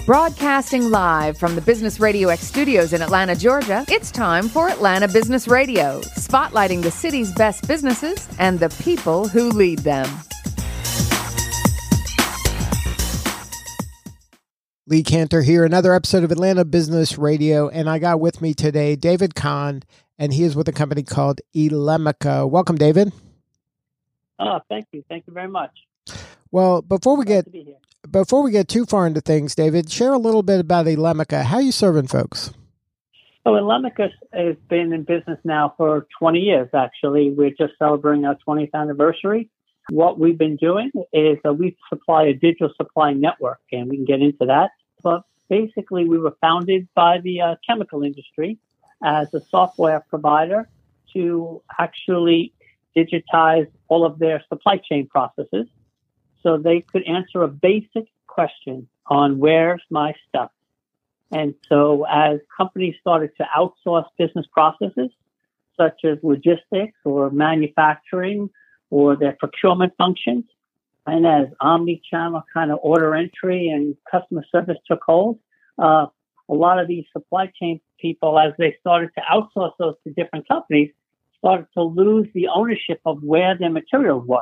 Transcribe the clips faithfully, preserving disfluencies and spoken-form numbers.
Broadcasting live from the Business Radio X studios in Atlanta, Georgia, it's time for Atlanta Business Radio, spotlighting the city's best businesses and the people who lead them. Lee Cantor here, another episode of Atlanta Business Radio, and I got with me today David Kahn, and he is with a company called Elemica. Welcome, David. Oh, thank you. Thank you very much. Well, before we Glad get to be here. before we get too far into things, David, share a little bit about Elemica. How are you serving folks? So Elemica has been in business now for twenty years, actually. We're just celebrating our twentieth anniversary. What we've been doing is uh, we supply a digital supply network, and we can get into that. But basically, we were founded by the uh, chemical industry as a software provider to actually digitize all of their supply chain processes so they could answer a basic question on where's my stuff. And so as companies started to outsource business processes, such as logistics or manufacturing or their procurement functions, and as omni-channel kind of order entry and customer service took hold, uh, a lot of these supply chain people, as they started to outsource those to different companies, started to lose the ownership of where their materials were.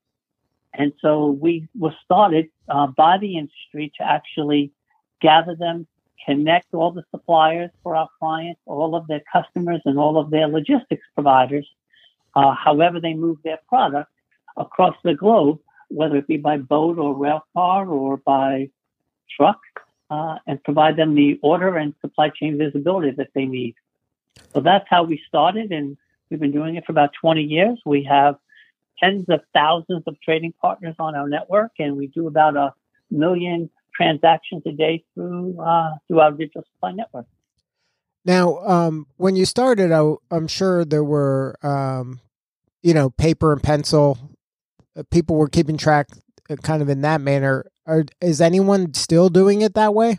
And so we were started uh, by the industry to actually gather them, connect all the suppliers for our clients, all of their customers, and all of their logistics providers, uh, however they move their product across the globe, whether it be by boat or rail car or by truck, uh, and provide them the order and supply chain visibility that they need. So that's how we started, and we've been doing it for about twenty years. We have tens of thousands of trading partners on our network, and we do about a million transactions a day through uh, through our digital supply network. Now, um, when you started, I, I'm sure there were, um, you know, paper and pencil. People were keeping track kind of in that manner. Are, is anyone still doing it that way?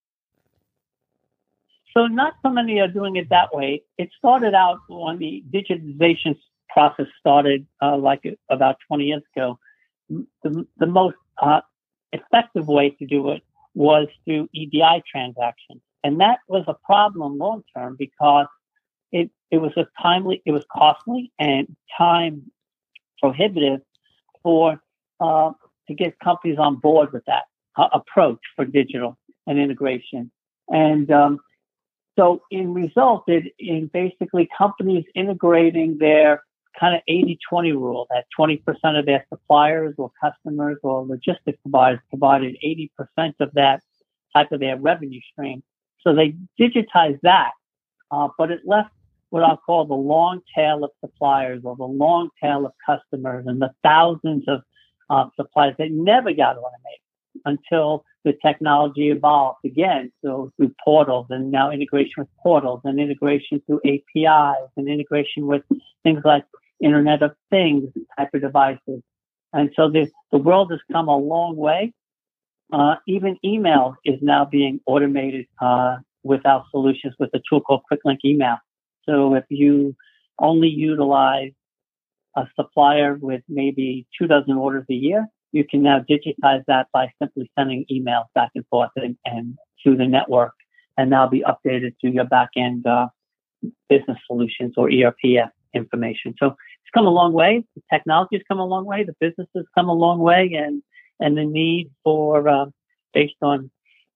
So not so many are doing it that way. It started out when the digitization process started uh, like about twenty years ago. The, the most uh, effective way to do it was through E D I transactions. And that was a problem long term because it, it was a timely, it was costly and time prohibitive for uh, to get companies on board with that uh, approach for digital and integration. And um, so it resulted in basically companies integrating their kind of eighty twenty rule, that twenty percent of their suppliers or customers or logistics providers provided eighty percent of that type of their revenue stream. So they digitized that, uh, but it left what I'll call the long tail of suppliers or the long tail of customers and the thousands of uh, suppliers that never got automated until the technology evolved again. So through portals and now integration with portals and integration through A P Is and integration with things like Internet of Things type of devices. And so the, the world has come a long way. Uh, even email is now being automated uh, with our solutions with a tool called QuickLink Email. So if you only utilize a supplier with maybe two dozen orders a year, you can now digitize that by simply sending emails back and forth and, and through the network, and now be updated to your back-end uh, business solutions or E R P information. So it's come a long way. The technology has come a long way. The business has come a long way, and and the need for uh, based on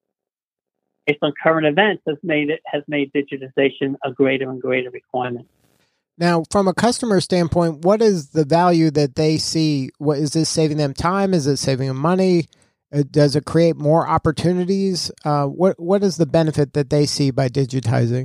based on current events has made it has made digitization a greater and greater requirement. Now, from a customer standpoint, what is the value that they see? What is this saving them time? Is it saving them money? Uh, does it create more opportunities? Uh, what What is the benefit that they see by digitizing?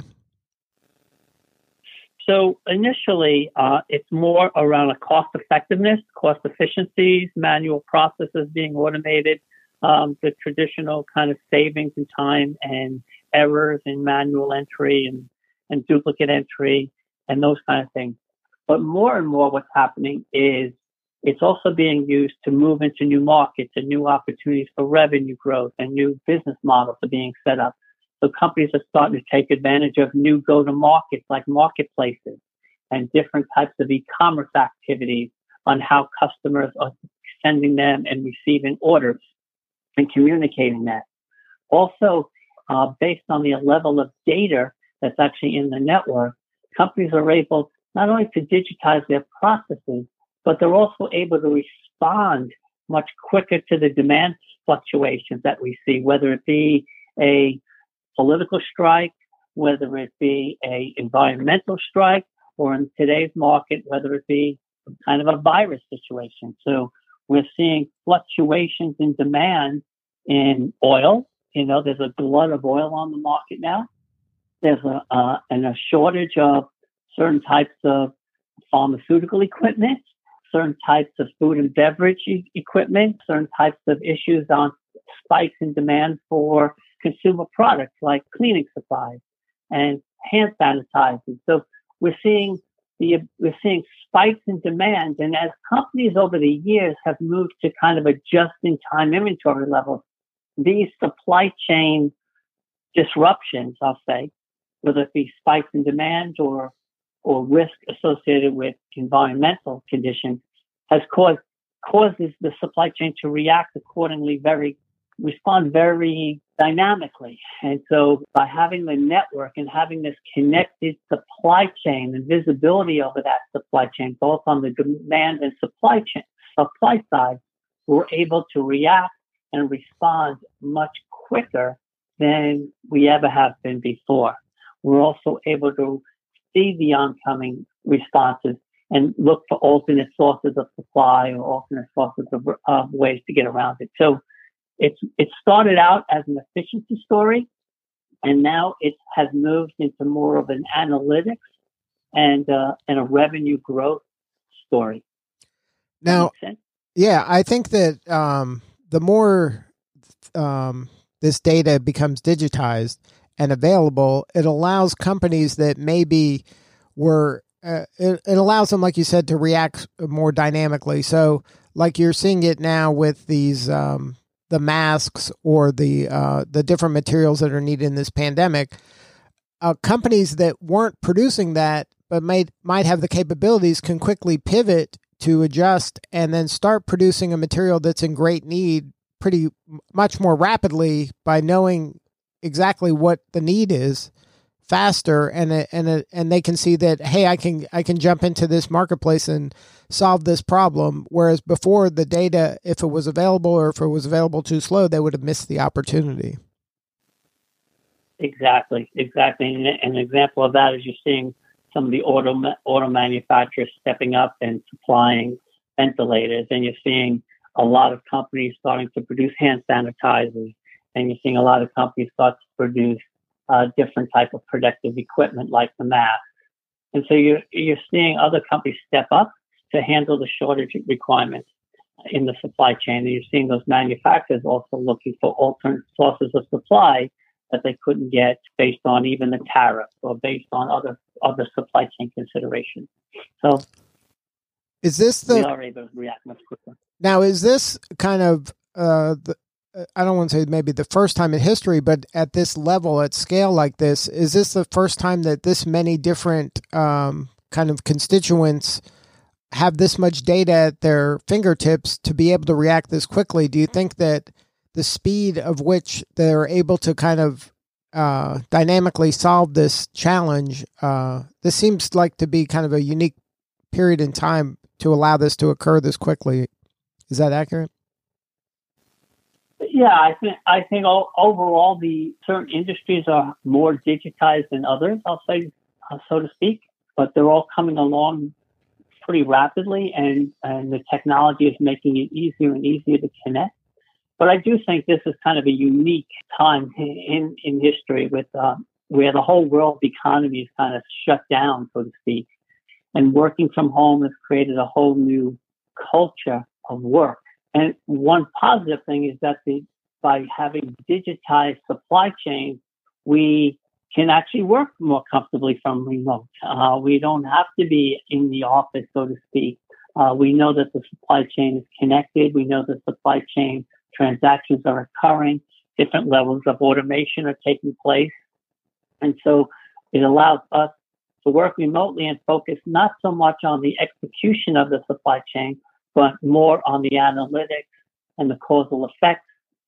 So initially, uh, it's more around a cost effectiveness, cost efficiencies, manual processes being automated, um, the traditional kind of savings in time and errors in manual entry and, and duplicate entry and those kind of things. But more and more what's happening is it's also being used to move into new markets and new opportunities for revenue growth, and new business models are being set up. So companies are starting to take advantage of new go-to-markets like marketplaces and different types of e-commerce activities on how customers are sending them and receiving orders and communicating that. Also, uh, based on the level of data that's actually in the network, companies are able not only to digitize their processes, but they're also able to respond much quicker to the demand fluctuations that we see, whether it be a political strike, whether it be a environmental strike, or in today's market, whether it be kind of a virus situation. So we're seeing fluctuations in demand in oil. You know, there's a glut of oil on the market now. There's a, uh, and a shortage of certain types of pharmaceutical equipment, certain types of food and beverage e- equipment, certain types of issues on spikes in demand for consumer products like cleaning supplies and hand sanitizers. So we're seeing the we're seeing spikes in demand, and as companies over the years have moved to kind of a just-in-time inventory level, these supply chain disruptions, I'll say, whether it be spikes in demand or or risk associated with environmental conditions, has caused causes the supply chain to react accordingly, very respond very dynamically. And so by having the network and having this connected supply chain and visibility over that supply chain, both on the demand and supply chain supply side, we're able to react and respond much quicker than we ever have been before. We're also able to see the oncoming responses and look for alternate sources of supply or alternate sources of uh, ways to get around it. So it's it started out as an efficiency story, and now it has moved into more of an analytics and uh, and a revenue growth story. Now, yeah, I think that um, the more um, this data becomes digitized and available, it allows companies that maybe were, uh, it, it allows them, like you said, to react more dynamically. So like you're seeing it now with these, um, the masks or the, uh, the different materials that are needed in this pandemic, uh, companies that weren't producing that, but might, might have the capabilities can quickly pivot to adjust and then start producing a material that's in great need pretty much more rapidly by knowing exactly what the need is faster, and and and they can see that, hey, I can I can jump into this marketplace and solve this problem. Whereas before, the data, if it was available or if it was available too slow, they would have missed the opportunity. Exactly, exactly. And an example of that is you're seeing some of the auto auto manufacturers stepping up and supplying ventilators, and you're seeing a lot of companies starting to produce hand sanitizers. And you're seeing a lot of companies start to produce uh, different type of protective equipment like the mask. And so you're, you're seeing other companies step up to handle the shortage requirements in the supply chain. And you're seeing those manufacturers also looking for alternate sources of supply that they couldn't get based on even the tariffs or based on other, other supply chain considerations. So is this the, we are able to react much quicker. Now, is this kind of uh, the, I don't want to say maybe the first time in history, but at this level, at scale like this, is this the first time that this many different um, kind of constituents have this much data at their fingertips to be able to react this quickly? Do you think that the speed of which they're able to kind of uh, dynamically solve this challenge, uh, this seems like to be kind of a unique period in time to allow this to occur this quickly. Is that accurate? Yeah, I think I think all, overall the certain industries are more digitized than others, I'll say, uh, so to speak, but they're all coming along pretty rapidly, and, and the technology is making it easier and easier to connect. But I do think this is kind of a unique time in, in history with uh, where the whole world economy is kind of shut down, so to speak, and working from home has created a whole new culture of work. And one positive thing is that the, by having digitized supply chains, we can actually work more comfortably from remote. Uh, we don't have to be in the office, so to speak. Uh, we know that the supply chain is connected. We know the supply chain transactions are occurring. Different levels of automation are taking place. And so it allows us to work remotely and focus not so much on the execution of the supply chain, but more on the analytics and the causal effects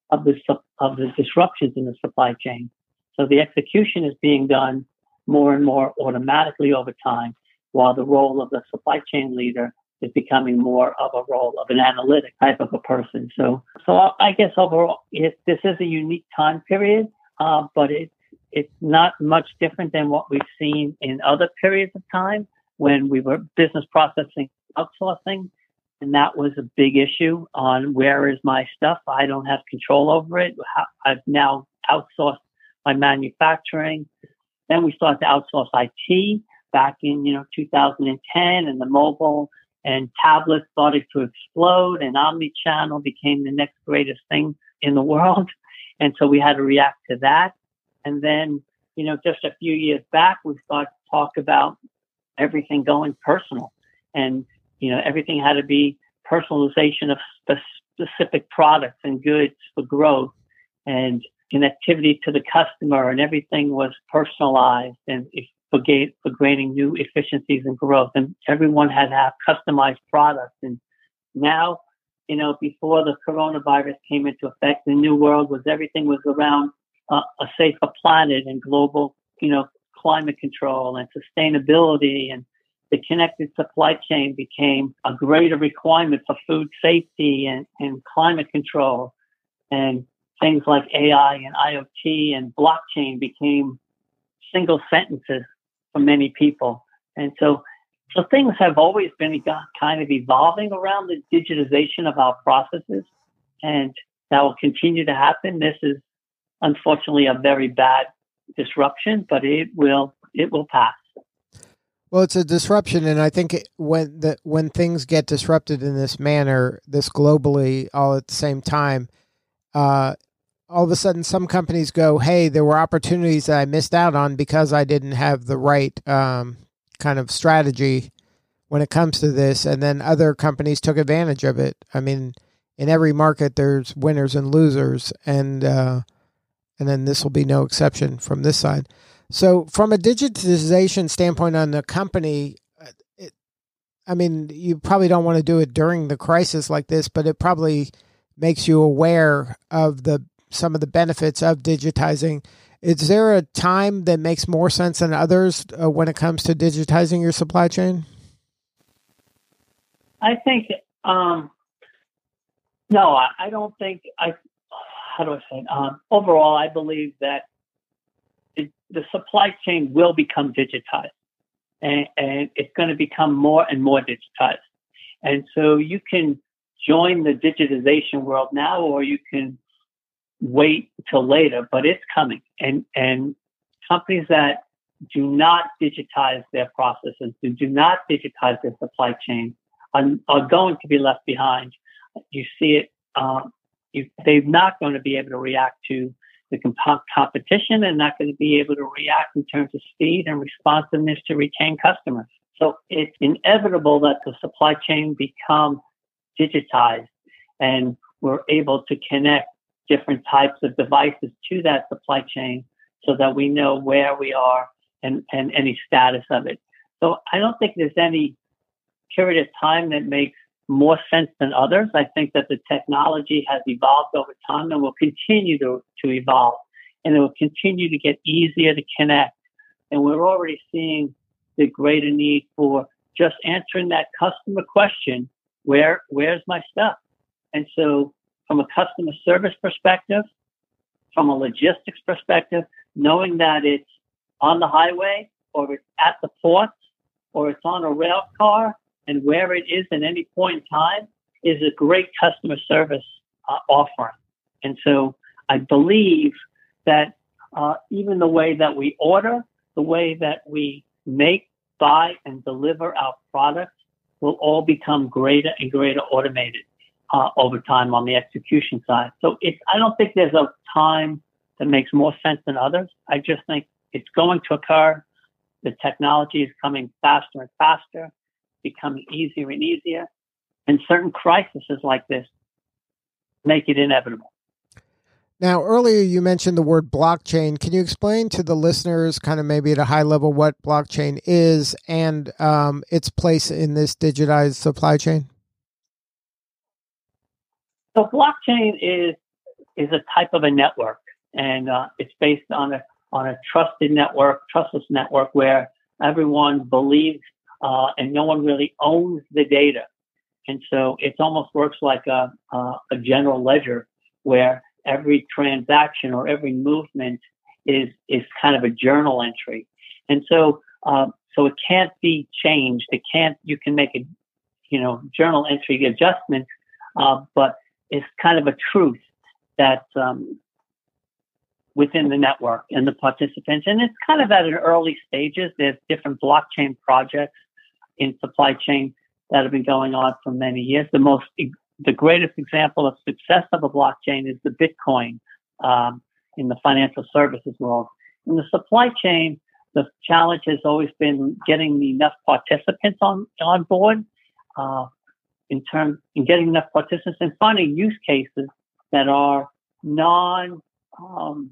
of the of the disruptions in the supply chain. So the execution is being done more and more automatically over time, while the role of the supply chain leader is becoming more of a role of an analytic type of a person. So, so I guess overall, it, this is a unique time period, uh, but it's it's not much different than what we've seen in other periods of time when we were business processing outsourcing. And that was a big issue on where is my stuff? I don't have control over it. I've now outsourced my manufacturing. Then we started to outsource I T back in, you know, two thousand ten, and the mobile and tablets started to explode, and omni-channel became the next greatest thing in the world. And so we had to react to that. And then, you know, just a few years back, we started to talk about everything going personal. And, you know, everything had to be personalization of spe- specific products and goods for growth and connectivity to the customer, and everything was personalized and for, ga- for gaining new efficiencies and growth. And everyone had to have customized products. And now, you know, before the coronavirus came into effect, the new world was everything was around uh, a safer planet and global, you know, climate control and sustainability, and the connected supply chain became a greater requirement for food safety and, and climate control. And things like A I and I O T and blockchain became single sentences for many people. And so, so things have always been kind of evolving around the digitization of our processes, and that will continue to happen. This is unfortunately a very bad disruption, but it will it will pass. Well, it's a disruption, and I think it, when the when things get disrupted in this manner, this globally, all at the same time, uh, all of a sudden, some companies go, "Hey, there were opportunities that I missed out on because I didn't have the right um, kind of strategy when it comes to this," and then other companies took advantage of it. I mean, in every market, there's winners and losers, and uh, and then this will be no exception from this side. So from a digitization standpoint on the company, it, I mean, you probably don't want to do it during the crisis like this, but it probably makes you aware of the some of the benefits of digitizing. Is there a time that makes more sense than others uh, when it comes to digitizing your supply chain? I think, um, no, I, I don't think, I. how do I say it? Um, overall, I believe that the supply chain will become digitized, and, and it's going to become more and more digitized. And so you can join the digitization world now, or you can wait till later, but it's coming. And, and companies that do not digitize their processes, who do not digitize their supply chain, are, are going to be left behind. You see it, um, you, they're not going to be able to react to the comp- competition, and not going to be able to react in terms of speed and responsiveness to retain customers. So it's inevitable that the supply chain become digitized, and we're able to connect different types of devices to that supply chain so that we know where we are and, and any status of it. So I don't think there's any period of time that makes more sense than others. I think that the technology has evolved over time and will continue to, to evolve, and it will continue to get easier to connect. And we're already seeing the greater need for just answering that customer question, where, where's my stuff? And so from a customer service perspective, from a logistics perspective, knowing that it's on the highway, or it's at the port, or it's on a rail car, and where it is at any point in time is a great customer service uh, offering. And so I believe that uh, even the way that we order, the way that we make, buy, and deliver our products will all become greater and greater automated uh, over time on the execution side. So it's, I don't think there's a time that makes more sense than others. I just think it's going to occur. The technology is coming faster and faster, becoming easier and easier, and certain crises like this make it inevitable. Now, earlier you mentioned the word blockchain. Can you explain to the listeners, kind of maybe at a high level, what blockchain is and um, its place in this digitized supply chain? So blockchain is is a type of a network, and uh, it's based on a on a trusted network, trustless network, where everyone believes uh, and no one really owns the data. And so it almost works like a, a, a general ledger where every transaction or every movement is is kind of a journal entry. And so uh, so it can't be changed. It can't. You can make a you know journal entry adjustment, uh, but it's kind of a truth that um, within the network and the participants. And it's kind of at an early stages. There's different blockchain projects in supply chain that have been going on for many years. The most, the greatest example of success of a blockchain is the Bitcoin um, in the financial services world. In the supply chain, the challenge has always been getting enough participants on on board, uh, in terms in getting enough participants and finding use cases that are non um,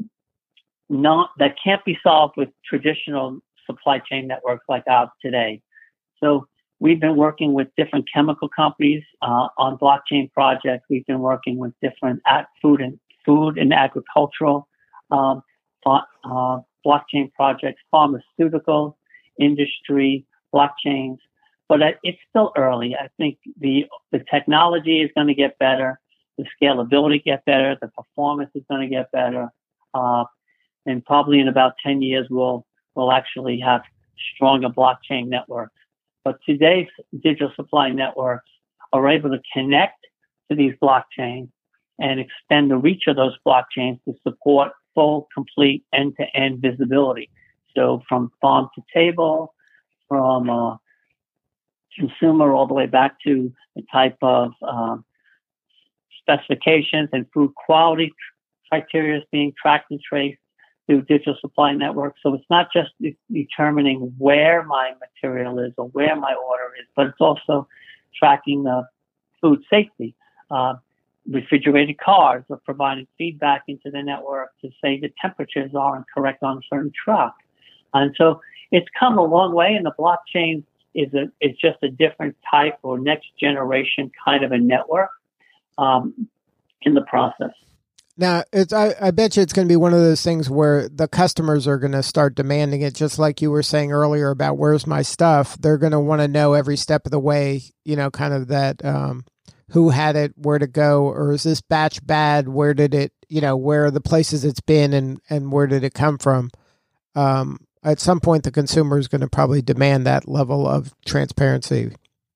not that can't be solved with traditional supply chain networks like ours today. So we've been working with different chemical companies uh, on blockchain projects. We've been working with different at food and food and agricultural um, uh, blockchain projects, pharmaceutical industry blockchains. But it's still early. I think the the technology is going to get better, the scalability get better, the performance is going to get better, uh, and probably in about ten years we'll we'll actually have stronger blockchain networks. But today's digital supply networks are able to connect to these blockchains and extend the reach of those blockchains to support full, complete, end-to-end visibility. So from farm to table, from uh, consumer all the way back to the type of um, specifications and food quality criteria being tracked and traced through digital supply networks. So it's not just determining where my material is or where my order is, but it's also tracking the food safety. Uh, refrigerated cars are providing feedback into the network to say the temperatures aren't correct on a certain truck. And so it's come a long way, and the blockchain is a is just a different type or next generation kind of a network um, in the process. Now, it's I, I bet you it's going to be one of those things where the customers are going to start demanding it, just like you were saying earlier about where's my stuff. They're going to want to know every step of the way, you know, kind of that um, who had it, where to go, or is this batch bad? Where did it, you know, where are the places it's been and, and where did it come from? Um, at some point, the consumer is going to probably demand that level of transparency.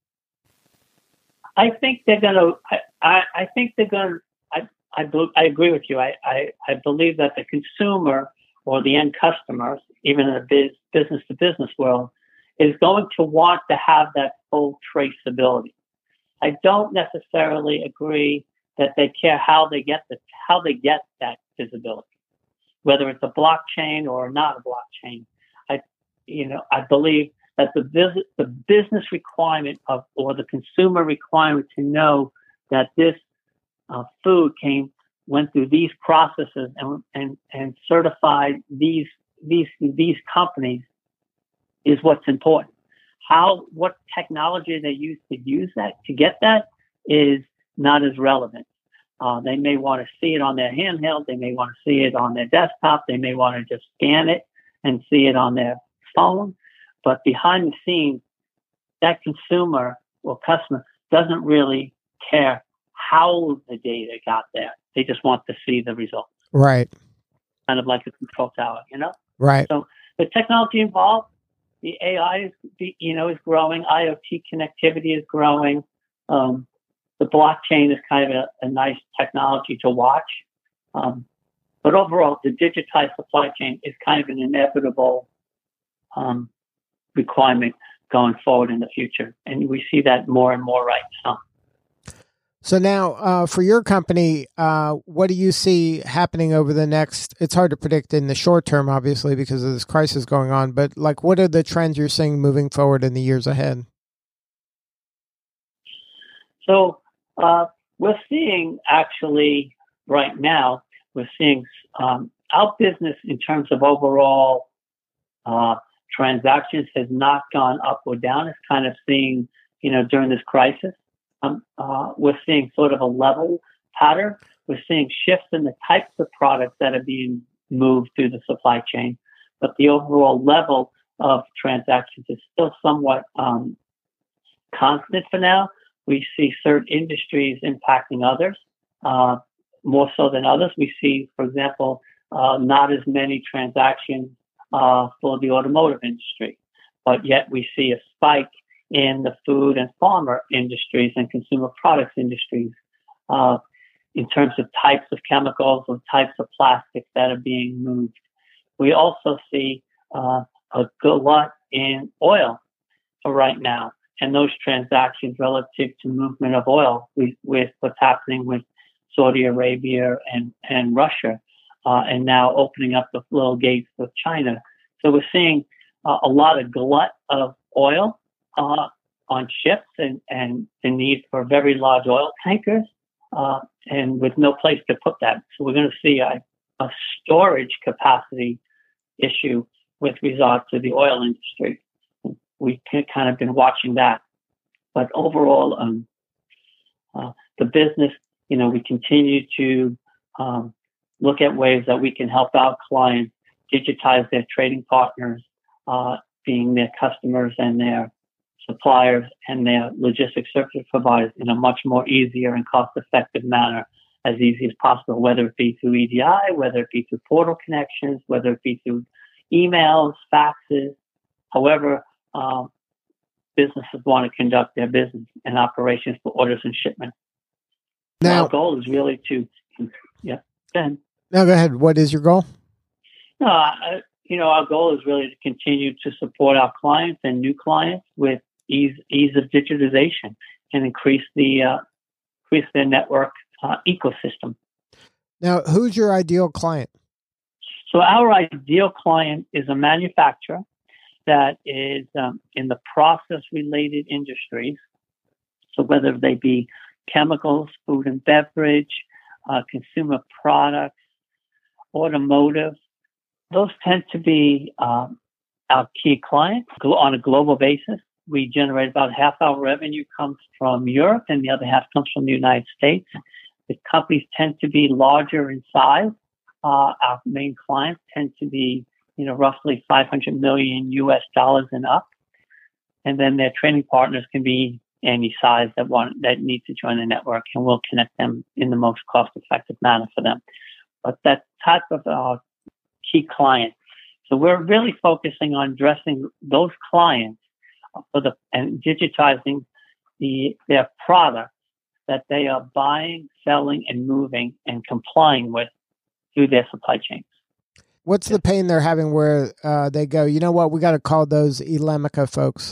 I think they're going to, I, I, I think they're going to, I, I agree with you. I, I, I believe that the consumer or the end customers, even in the biz, business-to-business world, is going to want to have that full traceability. I don't necessarily agree that they care how they get the how they get that visibility, whether it's a blockchain or not a blockchain. I, you know, I believe that the business the business requirement of or the consumer requirement to know that this Uh, food came went through these processes and and and certified these these these companies is what's important. How what technology they use to use that to get that is not as relevant. Uh, they may want to see it on their handheld. They may want to see it on their desktop. They may want to just scan it and see it on their phone. But behind the scenes, that consumer or customer doesn't really care how the data got there. They just want to see the results. Right. Kind of like a control tower, you know? Right. So the technology involved, the A I is, you know, is growing. IoT connectivity is growing. Um, the blockchain is kind of a, a nice technology to watch. Um, but overall, the digitized supply chain is kind of an inevitable um, requirement going forward in the future. And we see that more and more right now. So now, uh, for your company, uh, what do you see happening over the next, it's hard to predict in the short term, obviously, because of this crisis going on, but like, what are the trends you're seeing moving forward in the years ahead? So uh, we're seeing actually right now, we're seeing um, our business in terms of overall uh, transactions has not gone up or down. It's kind of seeing, you know, during this crisis. Um, uh, we're seeing sort of a level pattern we're seeing shifts in the types of products that are being moved through the supply chain, but the overall level of transactions is still somewhat um, constant for now. We see certain industries impacting others uh, more so than others. We see, for example, uh, not as many transactions uh, for the automotive industry, but yet we see a spike in the food and pharma industries and consumer products industries uh, in terms of types of chemicals or types of plastics that are being moved. We also see uh, a glut in oil for right now, and those transactions relative to movement of oil with, with what's happening with Saudi Arabia and, and Russia, uh, and now opening up the little gates with China. So we're seeing uh, a lot of glut of oil uh, on ships and, and the need for very large oil tankers, uh, and with no place to put that. So we're going to see a, a storage capacity issue with regard to the oil industry. We've kind of been watching that. But overall, um, uh, the business, you know, we continue to um, look at ways that we can help our clients digitize their trading partners, uh, being their customers and their suppliers and their logistics service providers in a much more easier and cost-effective manner, as easy as possible, whether it be through E D I, whether it be through portal connections, whether it be through emails, faxes, however um, businesses want to conduct their business and operations for orders and shipment. Now, our goal is really to, yeah, go ahead. No, go ahead. What is your goal? No, I, you know, our goal is really to continue to support our clients and new clients with ease, ease of digitization and increase the uh, increase their network uh, ecosystem. Now, who's your ideal client? So our ideal client is a manufacturer that is um, in the process-related industries. So whether they be chemicals, food and beverage, uh, consumer products, automotive, those tend to be um, our key clients on a global basis. We generate about half our revenue comes from Europe and the other half comes from the United States. The companies tend to be larger in size. Uh, our main clients tend to be, you know, roughly five hundred million U S dollars and up. And then their trading partners can be any size that want, that need to join the network, and we'll connect them in the most cost-effective manner for them. But that type of uh, key client. So we're really focusing on addressing those clients for the and digitizing the their products that they are buying, selling, and moving and complying with through their supply chains. What's the pain they're having where uh, they go, you know what, we got to call those Elemica folks?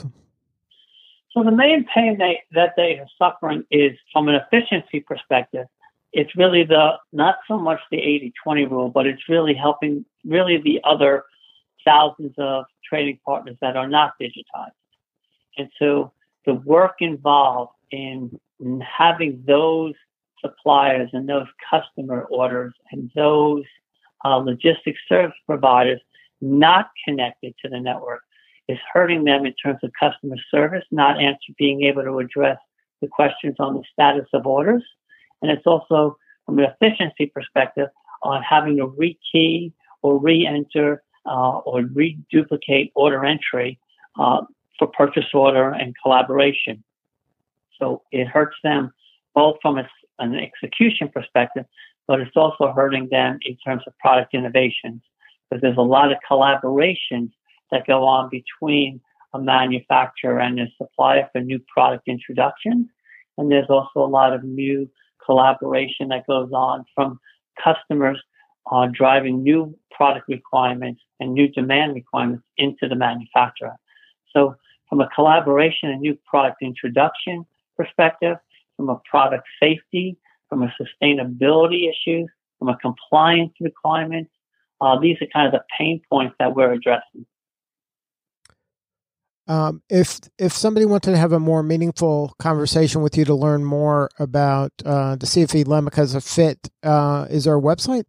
So the main pain they, that they are suffering is from an efficiency perspective. It's really the, not so much the eighty twenty rule, but it's really helping really the other thousands of trading partners that are not digitized. And so the work involved in, in having those suppliers and those customer orders and those uh, logistics service providers not connected to the network is hurting them in terms of customer service, not answer, being able to address the questions on the status of orders. And it's also, from an efficiency perspective, on having to rekey or re-enter uh, or reduplicate order entry uh, for purchase order and collaboration. So it hurts them both from a, an execution perspective, but it's also hurting them in terms of product innovations, because there's a lot of collaborations that go on between a manufacturer and a supplier for new product introductions. And there's also a lot of new collaboration that goes on from customers on driving new product requirements and new demand requirements into the manufacturer. So from a collaboration and new product introduction perspective, from a product safety, from a sustainability issues, from a compliance requirements, uh, these are kind of the pain points that we're addressing. Um, if if somebody wanted to have a more meaningful conversation with you to learn more about, uh, to see if Elemica is a fit, uh, is there a website?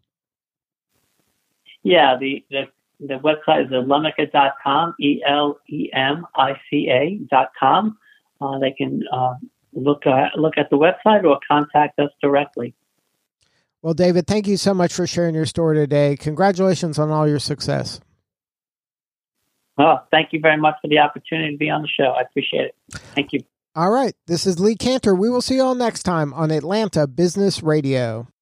Yeah, the, the, the website is elemica dot com, E L E M I C A dot com. Uh, they can uh, look, at, look at the website or contact us directly. Well, David, thank you so much for sharing your story today. Congratulations on all your success. Oh, thank you very much for the opportunity to be on the show. I appreciate it. Thank you. All right. This is Lee Cantor. We will see you all next time on Atlanta Business Radio.